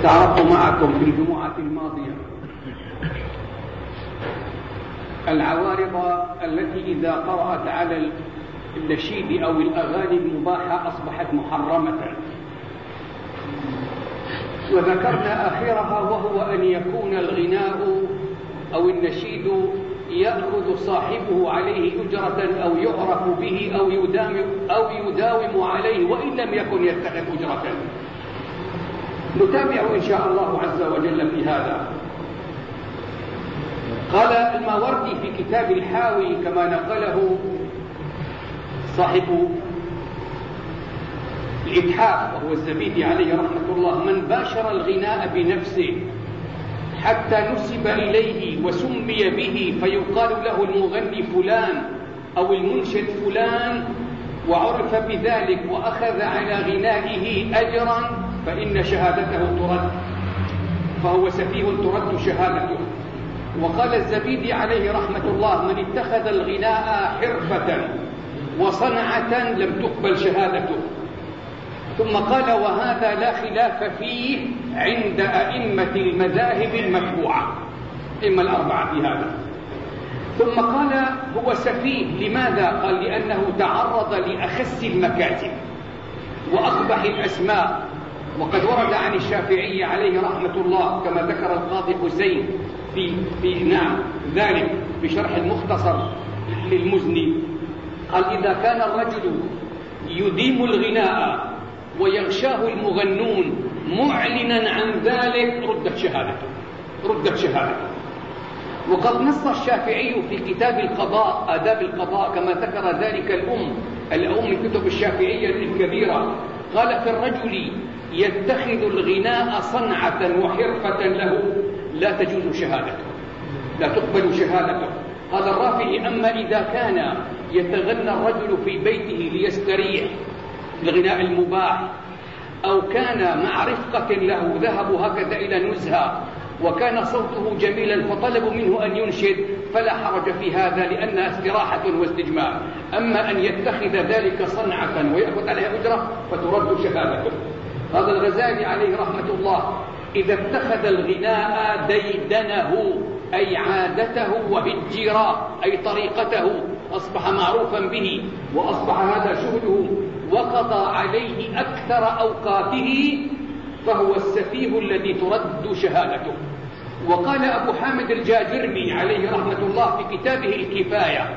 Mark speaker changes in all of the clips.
Speaker 1: تعرضت معكم في الجمعة الماضية العوارض التي إذا قرأت على النشيد أو الأغاني المباحة أصبحت محرمة، وذكرنا آخرها وهو أن يكون الغناء أو النشيد يأخذ صاحبه عليه أجرة أو يعرف به أو يداوم عليه وإن لم يكن يتخذ أجرة. نتابع إن شاء الله عز وجل في هذا. قال الماوردي في كتاب الحاوي كما نقله صاحب الإتحاف وهو الزبيدي عليه رحمة الله: من باشر الغناء بنفسه حتى نسب إليه وسمي به فيقال له المغني فلان أو المنشد فلان وعرف بذلك وأخذ على غنائه أجرا فإن شهادته ترد، فهو سفيه ترد شهادته. وقال الزبيدي عليه رحمة الله: من اتخذ الغناء حرفة وصنعة لم تقبل شهادته. ثم قال: وهذا لا خلاف فيه عند أئمة المذاهب المتبوعة، إما الأربعة في هذا. ثم قال: هو سفيه. لماذا؟ قال: لأنه تعرض لأخس المكاسب وأقبح الأسماء. وقد ورد عن الشافعي عليه رحمة الله كما ذكر القاضي حسين في ذلك بشرح المختصر للمزني، قال: إذا كان الرجل يديم الغناء ويغشاه المغنون معلنا عن ذلك ردت شهادته. وقد نص الشافعي في كتاب القضاء آداب القضاء كما ذكر ذلك الأم من كتب الشافعية الكبيرة، قال: في الرجل يتخذ الغناء صنعة وحرفة له لا تجوز شهادته، لا تقبل شهادته. قال الرافعي: أما إذا كان يتغنى الرجل في بيته ليستريح الغناء المباح، أو كان مع رفقة له ذهبوا هكذا إلى نزهة وكان صوته جميلا فطلبوا منه أن ينشد فلا حرج في هذا لأنها استراحة واستجماع. أما أن يتخذ ذلك صنعة ويأخذ عليها أجرة فترد شهادته. هذا الغزالي عليه رحمة الله: إذا اتخذ الغناء ديدنه أي عادته وهجرا أي طريقته أصبح معروفا به وأصبح هذا شغله وقضى عليه أكثر أوقاته فهو السفيه الذي ترد شهادته. وقال أبو حامد الجاجرمي عليه رحمة الله في كتابه الكفاية: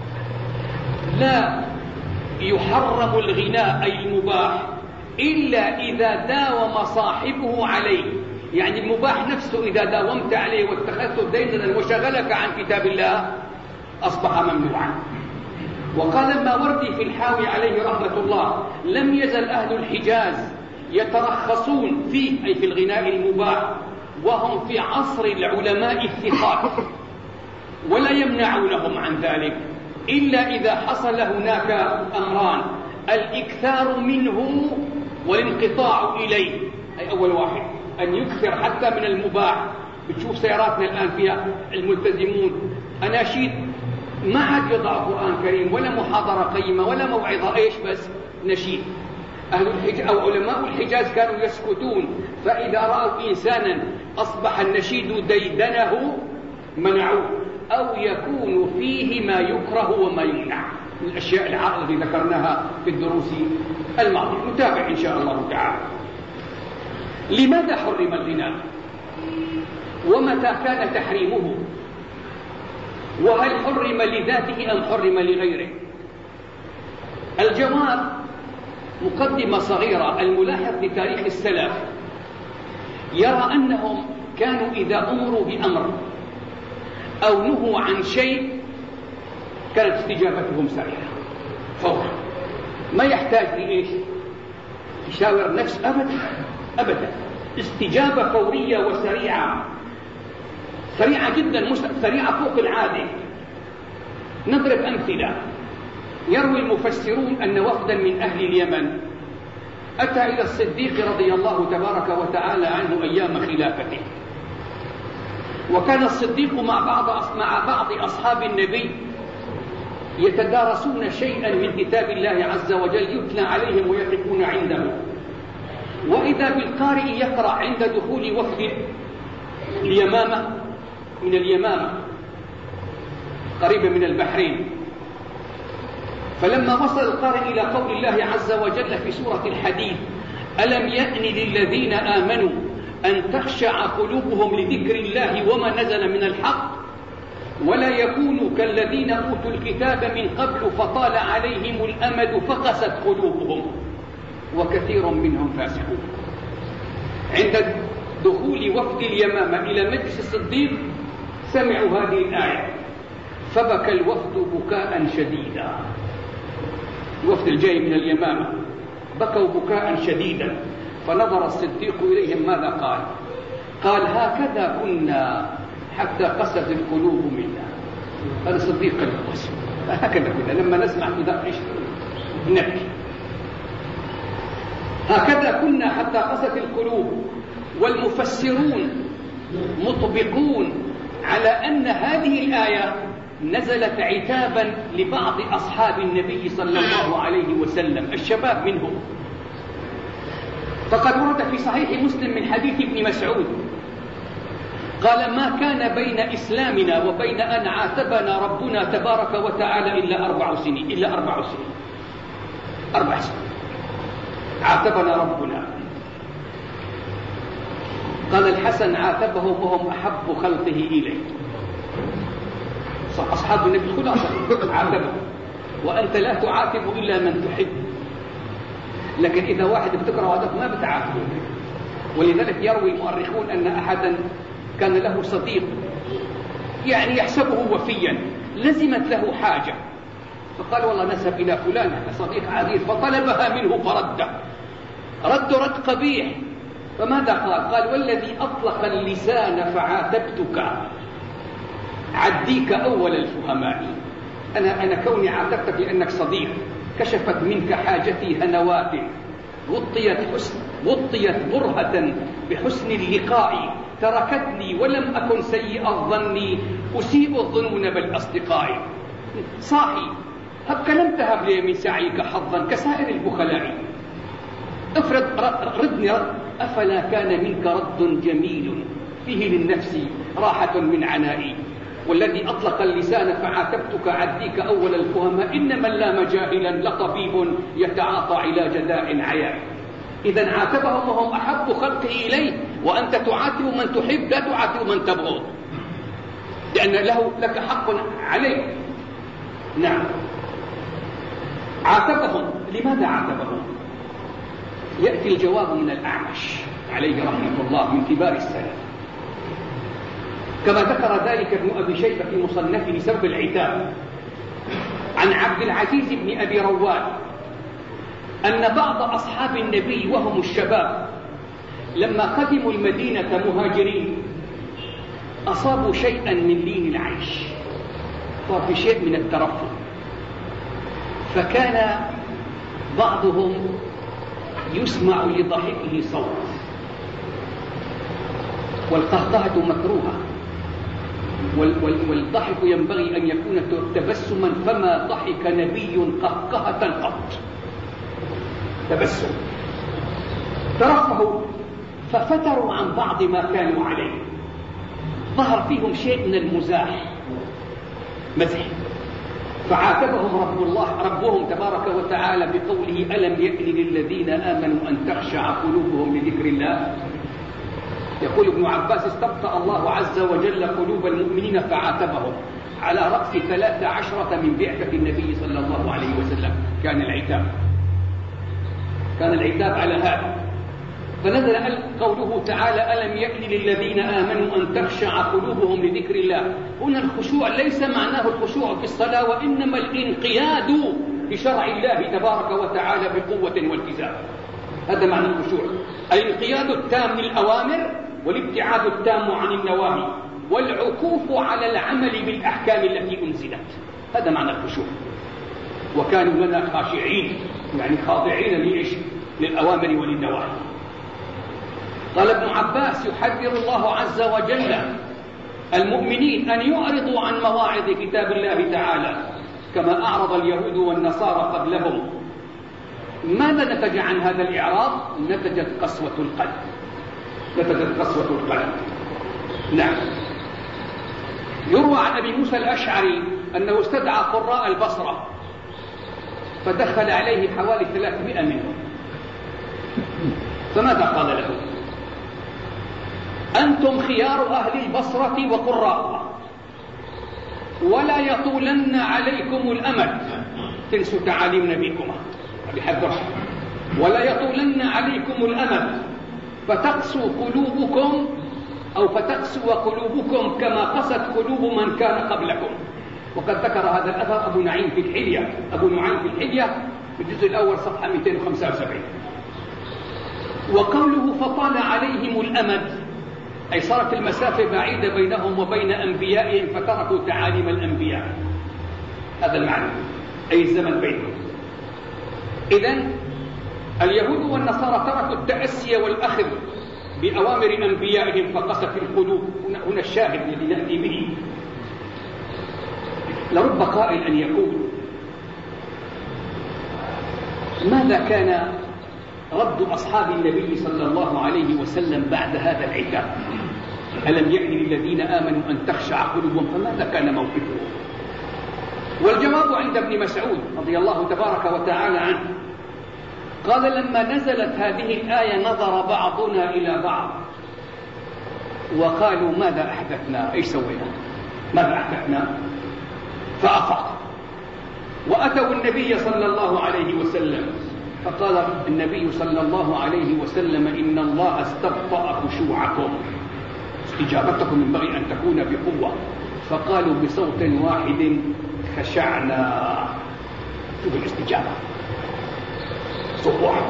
Speaker 1: لا يحرم الغناء أي المباح إلا إذا داوم صاحبه عليه، يعني المباح نفسه إذا داومت عليه واتخذته ديدنا وشغلك عن كتاب الله أصبح ممنوعا. وقال الماوردي في الحاوي عليه رحمة الله: لم يزل أهل الحجاز يترخصون فيه أي في الغناء المباح وهم في عصر العلماء الثقات ولا يمنعونهم عن ذلك إلا إذا حصل هناك أمران: الإكثار منه والانقطاع إليه. أي أول واحد أن يكثر حتى من المباح. بتشوف سياراتنا الآن فيها الملتزمون أناشيد ما عاد يضع قرآن كريم ولا محاضرة قيمة ولا موعظة، إيش بس نشيد. أهل الحجاز أو علماء الحجاز كانوا يسكتون، فإذا رأوا إنسانا أصبح النشيد ديدنه منعوه أو يكون فيه ما يكره وما يمنع من الأشياء العائلة التي ذكرناها في الدروس الماضية. نتابع إن شاء الله تعالى. لماذا حرم الغناء؟ ومتى كان تحريمه؟ وهل حرم لذاته أم حرم لغيره؟ الجواب: مقدمة صغيرة. الملاحظ لتاريخ السلف يرى أنهم كانوا إذا أمروا بأمر أو نهوا عن شيء كانت استجابتهم سريعة فورا، ما يحتاج لإيش يشاور نفس أبدا. استجابة فورية وسريعة، سريعة جدا، سريعة فوق العادة. نضرب أمثلة. يروي المفسرون أن وفدا من أهل اليمن أتى إلى الصديق رضي الله تبارك وتعالى عنه أيام خلافته، وكان الصديق مع بعض أصحاب النبي يتدارسون شيئا من كتاب الله عز وجل يتلى عليهم ويقفون عنده. وإذا بالقارئ يقرأ عند دخول وفد اليمامة من اليمامة قريبة من البحرين، فلما وصل القارئ إلى قول الله عز وجل في سورة الحديد: ألم يأن للذين آمنوا أن تخشع قلوبهم لذكر الله وما نزل من الحق ولا يكونوا كالذين أوتوا الكتاب من قبل فطال عليهم الأمد فقست قلوبهم وكثير منهم فاسقون. عند دخول وفد اليمامة إلى مجلس الصديق سمعوا هذه الآية فبكى الوفد بكاء شديدا. الوفد الجاي من اليمامة بكوا بكاء شديدا، فنظر الصديق إليهم ماذا قال؟ قال: هكذا كنا حتى قست القلوب منا. هذا الصديق قال: هكذا كنا لما نسمع كذا نبكي. هكذا كنا حتى قست القلوب. والمفسرون مطبقون على أن هذه الآية نزلت عتابا لبعض أصحاب النبي صلى الله عليه وسلم الشباب منهم. فقد ورد في صحيح مسلم من حديث ابن مسعود قال: ما كان بين إسلامنا وبين أن عاتبنا ربنا تبارك وتعالى إلا 4 سنين. 4 سنين عاتبنا ربنا. قال الحسن: عاتبهم وهم أحب خلقه إليه. أصحاب النبي خلاصة عاتبهم، وأنت لا تعاتب إلا من تحب، لكن إذا واحد بتكره هذاك ما بتعاتبه. ولذلك يروي المؤرخون أن أحدا كان له صديق يعني يحسبه وفيا، لزمت له حاجة فقال: والله نذهب إلى فلان صديق عزيز، فطلبها منه فرده. رد قبيح. فماذا قال؟ قال: والذي أطلق اللسان فعاتبتك عديك أول الفهماء. أنا كوني عاتبتك لأنك صديق، كشفت منك حاجتي هنوات، وطيت برهة بحسن اللقاء، تركتني ولم أكن سيء الظن، أسيء الظنون بالأصدقاء. صاحي هبك لم تهب لي من سعيك حظا كسائر البخلاء. افرض ردني رد، أفلا كان منك رد جميل فيه للنفس راحة من عنائي. والذي أطلق اللسان فعاتبتك عديك أول الفهماء، إنما لا مجاهلا لطبيب يتعاطى علاج داء عياء. إذا عاتبهم وهم أحب خلقه إليه، وأنت تعاتب من تحب لا تعاتب من تبغض، لأن لك حق عليه. نعم، عاتبهم. لماذا عاتبهم؟ يأتي الجواب من الأعمش عليه رحمة الله من كبار السلف، كما ذكر ذلك ابن أبي شيبة في مصنفه سبب العتاب عن عبد العزيز بن أبي رواد أن بعض أصحاب النبي وهم الشباب لما قدموا المدينة مهاجرين أصابوا شيئا من لين العيش وفي شيء من الترفه، فكان بعضهم يسمع لضحكه صوت، والقهقهة مكروهة، والضحك ينبغي أن يكون تبسما، فما ضحك نبي قهقهة قط. تبسم، ترفهوا ففتروا عن بعض ما كانوا عليه، ظهر فيهم شيء من المزاح مزح، فعاتبهم ربهم تبارك وتعالى بقوله: ألم يأن للذين آمنوا أن تخشع قلوبهم لذكر الله. يقول ابن عباس: استبطأ الله عز وجل قلوب المؤمنين فعاتبهم على رأس 13 من بعثة النبي صلى الله عليه وسلم. كان العتاب على هذا، فنزل قوله تعالى: ألم يأن للذين آمنوا أن تخشع قلوبهم لذكر الله. هنا الخشوع ليس معناه الخشوع في الصلاة، وإنما الانقياد بشرع الله تبارك وتعالى بقوة والتزام. هذا معنى الخشوع، الانقياد التام للأوامر والابتعاد التام عن النواهي والعكوف على العمل بالأحكام التي أنزلت. هذا معنى الخشوع. وكانوا لنا خاشعين، يعني خاضعين للأوامر وللنواهي. قال ابن عباس: يحذر الله عز وجل المؤمنين أن يعرضوا عن مواعظ كتاب الله تعالى كما أعرض اليهود والنصارى قبلهم. ماذا نتج عن هذا الإعراض؟ نتجت قسوة القلب. نعم. يروى عن أبي موسى الأشعري أنه استدعى قراء البصرة فدخل عليه حوالي 300 منهم، فماذا قال له؟ أنتم خيار أهل البصرة وقراءها، ولا يطولن عليكم الأمد، تنسوا تعاليم نبيكما بحذرها، ولا يطولن عليكم الأمد فتقسو قلوبكم أو فتقسو قلوبكم كما قست قلوب من كان قبلكم. وقد ذكر هذا الأثر أبو نعيم في الحلية في الجزء الأول صفحة 275. وقوله فطال عليهم الأمد أي صارت المسافة بعيدة بينهم وبين أنبيائهم فتركوا تعاليم الأنبياء، هذا المعنى، أي الزمن بينهم. إذن اليهود والنصارى تركوا التأسي والأخذ بأوامر أنبيائهم فقست القلوب. هنا الشاهد الذي نأتي به. لرب قائل أن يقول ماذا كان رد أصحاب النبي صلى الله عليه وسلم بعد هذا العتاب؟ ألم يأن للذين آمنوا أن تخشع قلوبهم؟ فماذا كان موقفهم؟ والجواب عند ابن مسعود رضي الله تبارك وتعالى عنه، قال لما نزلت هذه الآية نظر بعضنا إلى بعض وقالوا ماذا أحدثنا؟ إيش سوينا؟ ماذا أحدثنا؟ فأفاق وأتوا النبي صلى الله عليه وسلم فقال النبي صلى الله عليه وسلم إن الله استبطأ خشوعكم، استجابتكم ينبغي أن تكون بقوة. فقالوا بصوت واحد خشعنا. شوف الاستجابة، صوت واحد.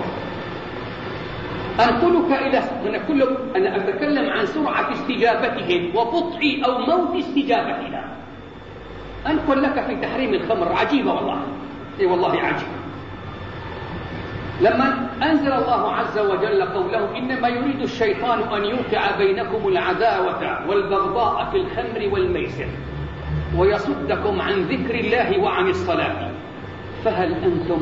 Speaker 1: أنا أتكلم عن سرعة استجابتهم وبطء أو موت استجابتنا. أنقل لك في تحريم الخمر عجيبة والله، إيه والله عجيبة. لما أنزل الله عز وجل قوله إنما يريد الشيطان أن يوقع بينكم العداوة والبغضاء في الخمر والميسر ويصدكم عن ذكر الله وعن الصلاة فهل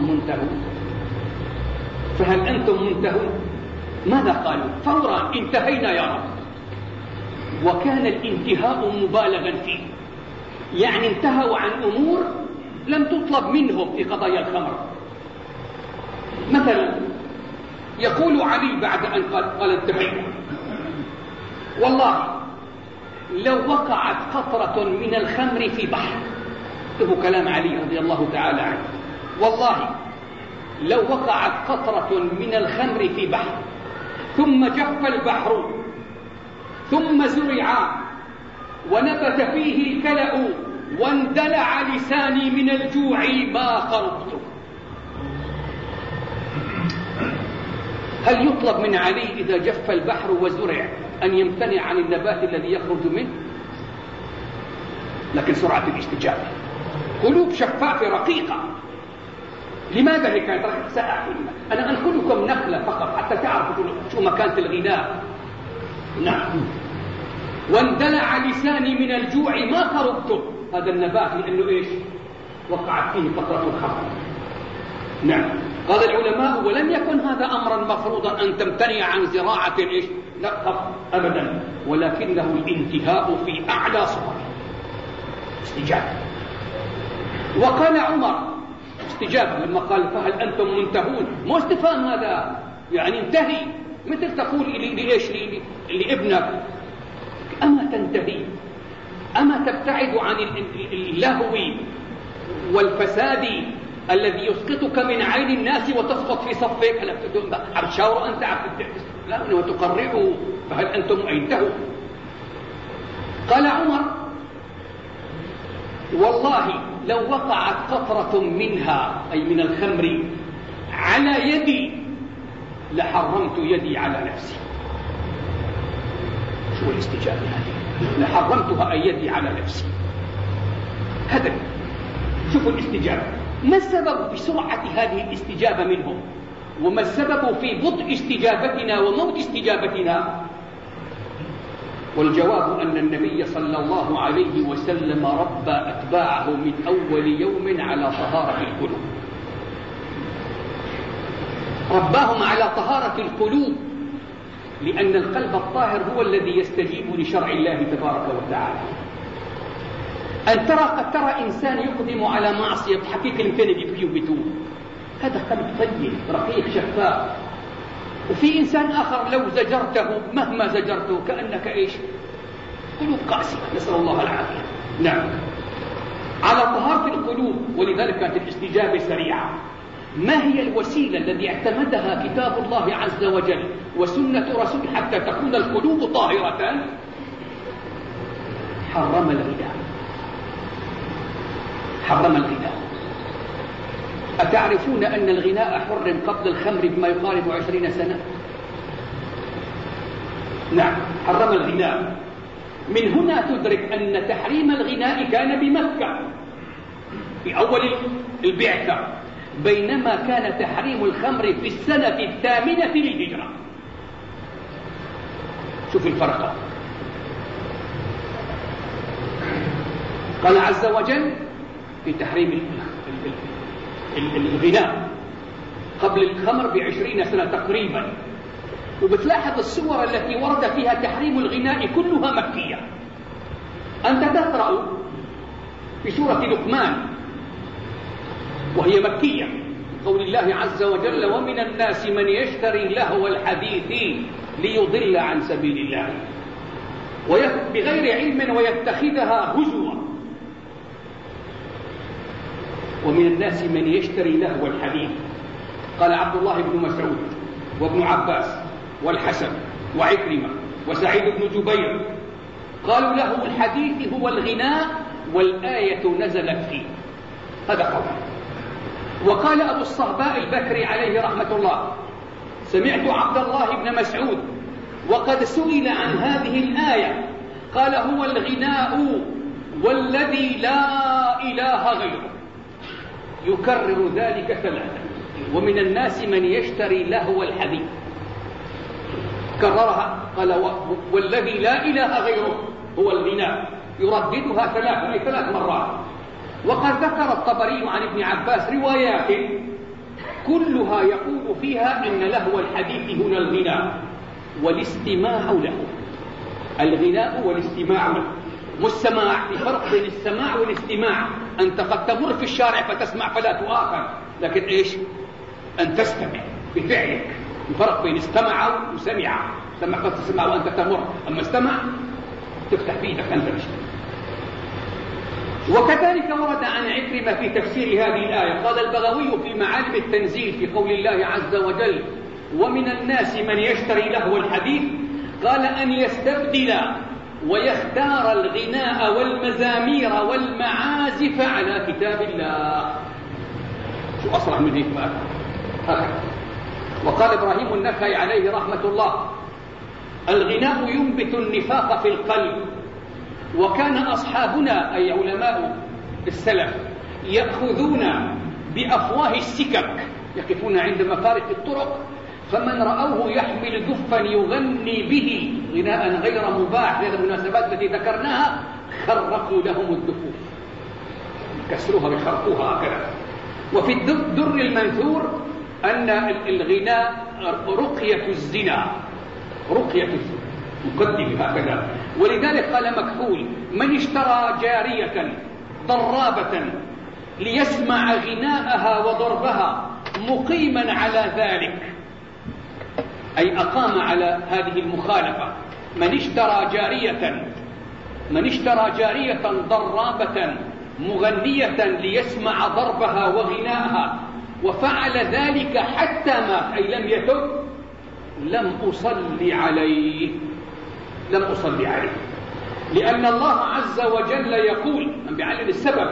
Speaker 1: أنتم منتهون؟ ماذا قالوا؟ فورا انتهينا يا رب. وكان الانتهاء مبالغا فيه، يعني انتهوا عن أمور لم تطلب منهم في قضايا الخمر. مثلا يقول علي بعد أن قال انتهينا، والله لو وقعت قطرة من الخمر في بحر، اكتبوا كلام علي رضي الله تعالى عنه، والله لو وقعت قطرة من الخمر في بحر ثم جف البحر ثم زرع ونبت فيه الكلأ واندلع لساني من الجوع ما خرجت. هل يطلب من علي إذا جف البحر وزرع أن يمتنع عن النبات الذي يخرج منه؟ لكن سرعة الاستجابة، قلوب شفافة رقيقة. لماذا هي كانت رقيقة؟ سأحكي. أنا أنقلكم نقلة فقط حتى تعرفوا شو مكانة الغناء. نعم. واندلع لساني من الجوع ما خرجت، هذا النبات لأنه إيش؟ وقعت فيه قطرة الخمر. نعم. قال العلماء ولم يكن هذا أمرا مفروضا أن تمتنع عن زراعة إيش؟ لا أبدا، ولكنه الانتهاء في أعلى صور استجابة. وقال عمر استجابة لما قال فهل أنتم منتهون، مو استفهام هذا، يعني انتهي. مثل تقول لإيش لابنك أما تنتهي، أما تبتعد عن اللهو والفساد الذي يسقطك من عين الناس وتسقط في صفك. هل تشاور أنت لا وتقرعوا فهل أنتم أينتهوا؟ قال عمر والله لو وقعت قطرة منها أي من الخمر على يدي لحرمت يدي على نفسي. شو الاستجابة هذه؟ لحرمتها أي يدي على نفسي. هذا شوفوا الاستجابة. ما السبب في سرعة هذه الاستجابة منهم؟ وما السبب في بطء استجابتنا وموت استجابتنا؟ والجواب أن النبي صلى الله عليه وسلم ربى أتباعه من أول يوم على طهارة القلوب. رباهم على طهارة القلوب، لأن القلب الطاهر هو الذي يستجيب لشرع الله تبارك وتعالى. أن ترى قد ترى إنسان يقدم على معصية حقيقة الإمكان يبكي وبتوب، هذا قلب طيب رقيق شفاف. وفي إنسان آخر لو زجرته مهما زجرته كأنك إيش؟ قلوب قاسية، نسأل الله العافية. نعم، على طهارة القلوب، ولذلك كانت الاستجابة سريعة. ما هي الوسيلة التي اعتمدها كتاب الله عز وجل وسنة رسوله حتى تكون القلوب طاهرة؟ حرم الغناء. حرم الغناء. أتعرفون أن الغناء حرم قبل الخمر بما يقارب 20 سنة؟ نعم، حرم الغناء. من هنا تدرك أن تحريم الغناء كان بمكة في أول البعثة، بينما كان تحريم الخمر في السنة 8 للهجرة. شوف الفرق. قال عز وجل في تحريم الغناء قبل الخمر ب20 سنة تقريبا، وبتلاحظ السور التي ورد فيها تحريم الغناء كلها مكية. أنت تقرأ في سورة لقمان وهي مكية، قول الله عز وجل: ومن الناس من يشتري لهو الحديث ليضل عن سبيل الله بغير علم ويتخذها هزوا. ومن الناس من يشتري لهو الحديث. قال عبد الله بن مسعود وابن عباس والحسن وعكرمة وسعيد بن جبير قالوا له الحديث هو الغناء والآية نزلت فيه. هذا قول. وقال أبو الصهباء البكري عليه رحمة الله: سمعت عبد الله بن مسعود وقد سئل عن هذه الآية قال: هو الغناء والذي لا إله غيره. يكرر ذلك 3: ومن الناس من يشتري لهو الحديث. كررها قال: والذي لا إله غيره هو الغناء. يرددها 3 مرات. وقد ذكر الطبري عن ابن عباس روايات كلها يقول فيها إن لهو الحديث هنا الغناء والاستماع له. الغناء والاستماع له، والسماع. في فرق بين السماع والاستماع. أنت قد تمر في الشارع فتسمع فلا تؤاخذ، لكن إيش؟ أن تستمع بفعلك. الفرق بين استمع وسمع. سمع قد تسمع وأنت تمر، أما استمع تفتح في ايدك أنت مش. وكذلك ورد عن عكرمة في تفسير هذه الآية. قال البغوي في معالم التنزيل في قول الله عز وجل: ومن الناس من يشتري لهو الحديث، قال: أن يستبدل ويختار الغناء والمزامير والمعازف على كتاب الله. شو أصرح من هيك بقى؟ وقال إبراهيم النخعي عليه رحمة الله: الغناء ينبت النفاق في القلب. وكان أصحابنا أي علماء السلف يأخذون بأفواه السكك، يقفون عند مفارق الطرق، فمن رأوه يحمل دفا يغني به غناء غير مباح لهذه المناسبات التي ذكرناها، خرقوا لهم الدفوف، كسروها ويخرقوها هكذا. وفي الدر المنثور أن الغناء رقية الزنا، رقية الزنا مقدم هكذا. ولذلك قال مكحول: من اشترى جارية ضرابة ليسمع غناءها وضربها مقيما على ذلك، أي أقام على هذه المخالفة. من اشترى جارية ضرابة مغنية ليسمع ضربها وغناءها وفعل ذلك حتى مات، أي لم يتب، لم أصلي عليه. لأن الله عز وجل يقول، من بيعلم السبب: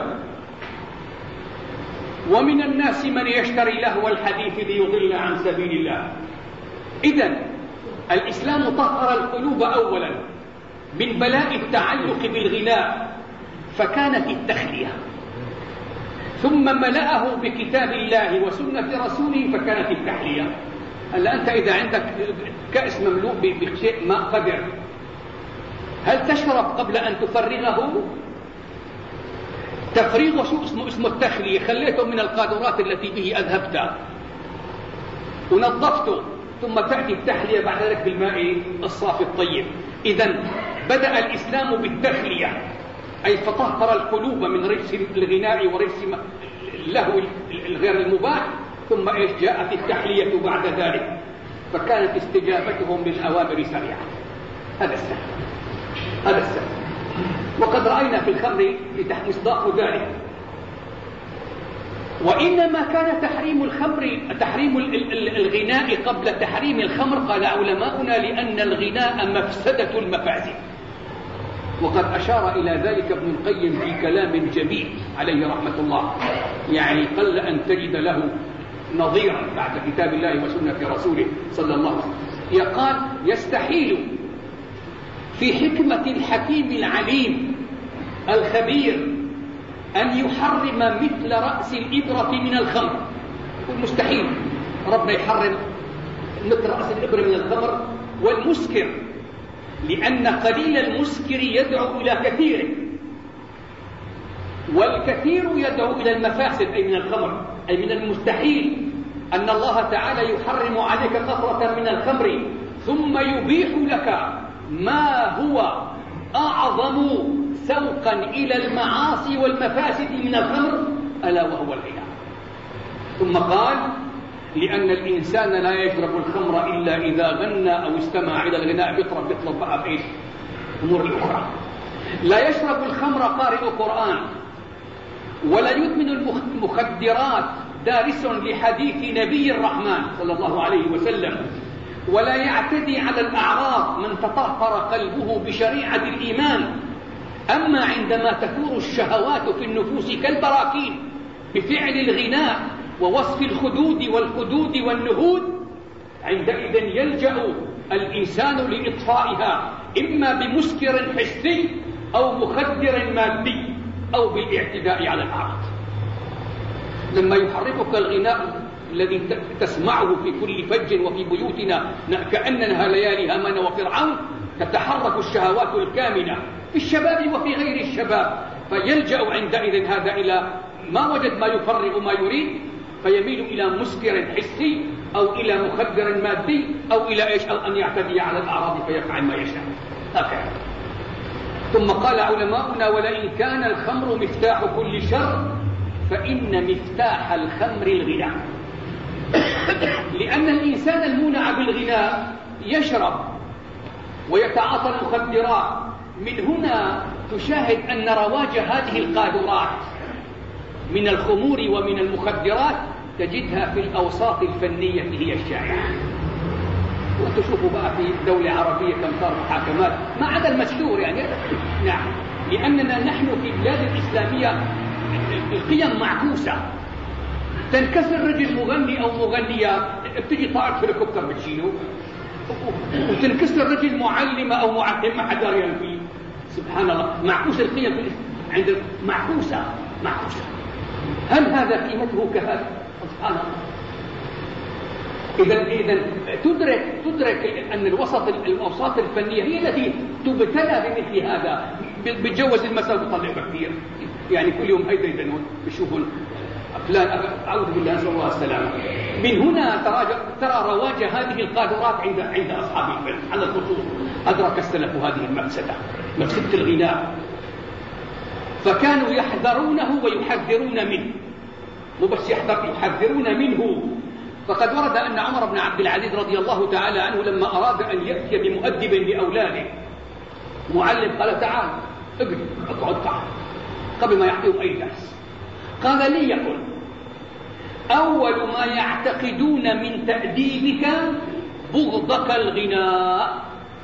Speaker 1: ومن الناس من يشتري لهو الحديث ليضل عن سبيل الله. إذن الإسلام طهر القلوب أولا من بلاء التعلق بالغناء فكانت التخلية، ثم ملأه بكتاب الله وسنة رسوله فكانت التحلية. هلا أنت إذا عندك كأس مملوء بشيء ماء قدر، هل تشرب قبل أن تفرغه؟ تفريغ شو اسمه التخلية، خليته من القاذورات التي به أذهبتها. ونظفته، ثم تأتي التحلية بعد ذلك بالماء الصافي الطيب. إذن بدأ الإسلام بالتخلية، أي فطهر القلوب من رجس الغناء ورجس اللهو الغير المباح، ثم جاءت التحلية بعد ذلك، فكانت استجابتهم للأوامر سريعة. هذا السبب. وقد رأينا في الخمر مصداق ذلك. وإنما كان تحريم الغناء قبل تحريم الخمر، قال علماؤنا، لأن الغناء مفسدة المفاسد. وقد أشار إلى ذلك ابن القيم في كلام جميل عليه رحمة الله، يعني قل أن تجد له نظيرا بعد كتاب الله وسنة رسوله صلى الله عليه وسلم. يقال: يستحيل في حكمة الحكيم العليم الخبير أن يحرم مثل رأس الإبرة من الخمر. مستحيل ربنا يحرم مثل رأس الإبرة من الخمر والمسكر، لأن قليل المسكر يدعو إلى كثيره، والكثير يدعو إلى المفاسد، أي من الخمر. أي من المستحيل أن الله تعالى يحرم عليك قطرة من الخمر ثم يبيح لك ما هو أعظم سوقا إلى المعاصي والمفاسد من الخمر، ألا وهو الغناء. ثم قال: لأن الإنسان لا يشرب الخمر إلا إذا غنى أو استمع إلى الغناء. بيطلب بقى بإيش؟ أمور الأخرى. لا يشرب الخمر قارئ قرآن، ولا يدمن المخدرات دارس لحديث نبي الرحمن صلى الله عليه وسلم، ولا يعتدي على الأعراض من تطهر قلبه بشريعة الإيمان. أما عندما تثور الشهوات في النفوس كالبراكين بفعل الغناء ووصف الخدود والقدود والنهود، عندئذ يلجأ الإنسان لإطفائها إما بمسكر حسي أو مخدر مادي أو بالاعتداء على الأعراض. لما يحركك الغناء الذي تسمعه في كل فج وفي بيوتنا كأنها ليالي هامان وفرعون، تتحرك الشهوات الكامنة في الشباب وفي غير الشباب، فيلجأ عندئذ هذا إلى ما وجد ما يفرغ ما يريد، فيميل إلى مسكر حسي أو إلى مخدر مادي أو إلى إيش؟ أو أن يعتدي على الأعراض فيفعل ما يشاء. هكذا. ثم قال علماؤنا: ولئن كان الخمر مفتاح كل شر فإن مفتاح الخمر الغناء. لأن الإنسان المونع بالغناء يشرب ويتعاطى المخدرات. من هنا تشاهد أن رواج هذه القاذورات من الخمور ومن المخدرات تجدها في الأوساط الفنية هي الشائعة. وتشوفوا بقى في دولة عربية كم صار محاكمات ما عدا المشهور يعني. نعم، لأننا نحن في البلاد الإسلامية القيم معكوسة. تنكسر رجل مغني أو مغنية بتجي طائرة هليكوبتر بتشيله، وتنكسر رجل معلمة أو معلم ما حدا ريان فيه. سبحان الله، معكوسة القيم عند معكوسة. هل هذا قيمته كهذا؟ سبحان الله. إذا تدرك أن الأوساط الفنية هي التي تبتلى بمثل هذا. بتجوز المساء وبطلع كثير، يعني كل يوم هيدا يدنون بيشوفوا فلان، أعوذ بالله نسأل الله السلامة. من هنا ترى رواج هذه القاذورات عند أصحاب الفن على الخصوص. أدرك السلف هذه المفسدة الغناء، فكانوا يحذرونه ويحذرون منه، مو بس يحذرون منه. فقد ورد أن عمر بن عبد العزيز رضي الله تعالى عنه لما أراد أن يأتي بمؤدب لأولاده معلم، قال: تعال اقعد تعال، قبل ما يعطيهم أي درس. قال: ليكن أول ما يعتقدون من تأديبك بغضك الغناء.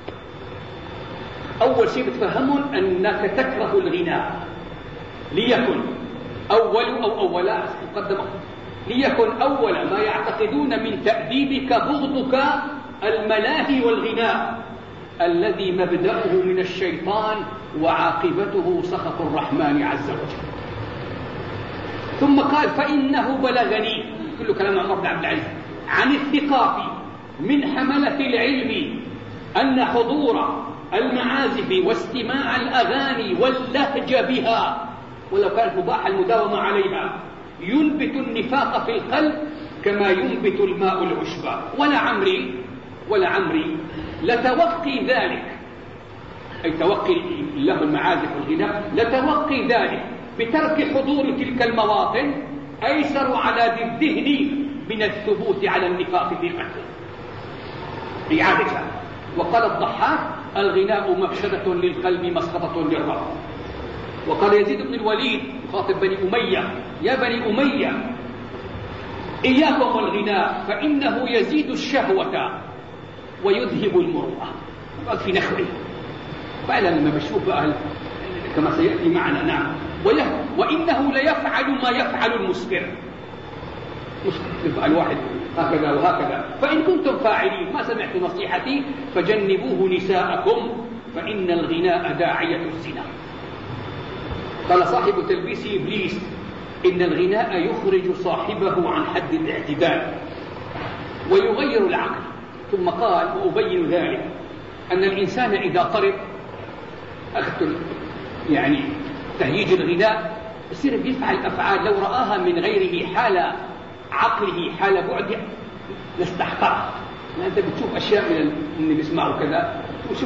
Speaker 1: أول شيء بتفهمون أنك تكره الغناء. ليكن أولا مقدمة، ليكن أول ما يعتقدون من تأديبك بغضك الملاهي والغناء الذي مبدأه من الشيطان وعاقبته سخط الرحمن عز وجل. ثم قال: فإنه بلغني، كل كلام عمر بن عبد العزيز، عن الثقات من حملة العلم أن حضور المعازف واستماع الأغاني واللهج بها ولو كانت مباحة المداومة عليها ينبت النفاق في القلب كما ينبت الماء العشب. ولعمري لتوقي ذلك، أي توقي له المعازف والغناء، لتوقي ذلك بترك حضور تلك المواطن أيسر على ذي الذهن من الثبوت على النفاق في قتله. إعادتها. وقال الضحاك: الغناء مفسدة للقلب مسخطة للرب. وقال يزيد بن الوليد يخاطب بني أمية: يا بني أمية إياكم والغناء فإنه يزيد الشهوة ويذهب المروءة. وقال في نخوه فعلا لما بشوف أهل كما سيأتي معنا. نعم. وإنه ليفعل ما يفعل المسكر. يفعل واحد هكذا وهكذا. فإن كنتم فاعلين ما سمعت نصيحتي فجنبوه نساءكم فإن الغناء داعية الزنا. قال صاحب تلبيس إبليس: إن الغناء يخرج صاحبه عن حد الاعتدال ويغير العقل. ثم قال: وأبين ذلك أن الإنسان إذا طرب أخذت يعني تهييج الغناء يصير بيفعل أفعال لو رآها من غيره حال عقله حال بعد لاستحقرها. أنت بتشوف أشياء من اللي بيسمعوا كذا وشو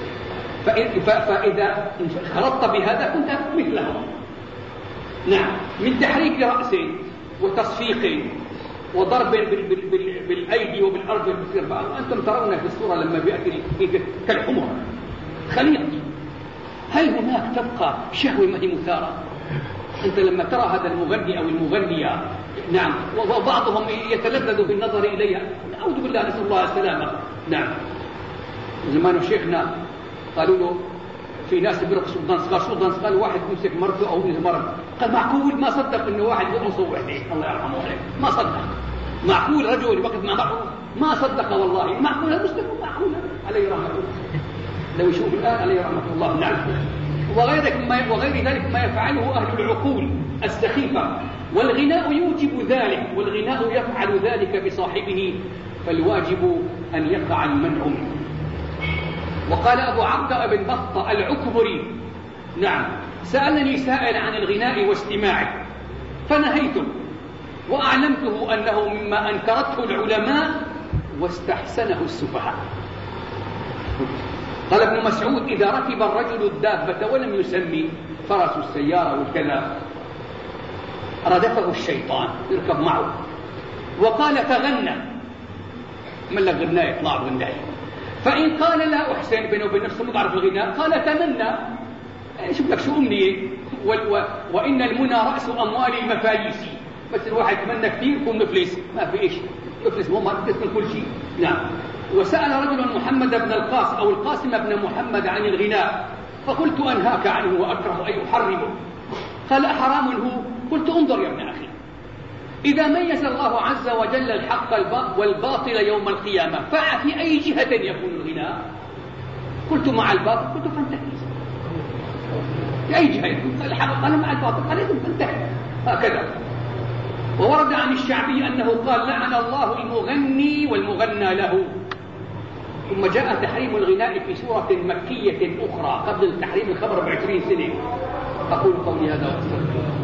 Speaker 1: فإذا خلطت بهذا كنت مثله. نعم. من تحريك رأس وتصفيق وضرب بالأيدي وبالأرض يصير بقى. أنتم ترون في الصورة لما بيأتي كالحمر خليط. هل هناك تبقى شهوة ما هي مثارة؟ أنت لما ترى هذا المغني أو المغنية، نعم، وبعضهم يتلذذ بالنظر إليها، أعوذ بالله نسأل الله السلامة. نعم. زمان شيخنا قالوا له في ناس بيرقصوا دانس قال واحد يمسك مرته أو مرته، قال معقول؟ ما صدق إنه واحد يرقص وحده، الله يرحمه عليه، ما صدق. معقول رجل وقت مع مرته؟ ما صدق والله. معقول المسلم؟ معقول عليه رحمة الله. لو يشوف الآن عليه رحمة الله. نعم. وغير ذلك ما يفعله أهل العقول السخيفة. والغناء يوجب ذلك، والغناء يفعل ذلك بصاحبه، فالواجب أن يقع المنع منه. وقال أبو عبد بن بطة العكبري: نعم، سألني سائل عن الغناء واستماعه فنهيته وأعلمته أنه مما أنكرته العلماء واستحسنه السفهاء. قال ابن مسعود: إذا ركب الرجل الدابة ولم يسمي فرس السيارة والكذا ردفه الشيطان يركب معه. وقال: تغنى، من لك غناء يطلع غناء. فإن قال: لا أحسن بينه وبين نفسه ما بعرف الغناء، قال: تمنى، شوف لك شو أمنية. وإن المنى رأس أموال المفاليس. بس الواحد يتمنى كثير يكون مفلس، ما في إيش مفلس، هو ما مفلس من كل شيء. نعم. وسأل رجل محمد بن القاسم أو القاسم بن محمد عن الغناء فقلت: أنهاك عنه وأكره أن أحرمه. قال: أحرام هو؟ قلت: انظر يا ابن أخي، إذا ميز الله عز وجل الحق والباطل يوم القيامة ففي أي جهة يكون الغناء؟ قلت: مع الباطل. قلت: فانتهي. في أي جهة يكون؟ قال: الحق. قال: مع الباطل. قال: إذن فانتهي. هكذا. وورد عن الشعبي أنه قال: لعن الله المغني والمغنى له. ثم جاء تحريم الغناء في سورة مكية أخرى قبل التحريم الخبر ب20 سنة. أقول قولي هذا وأستغفر الله.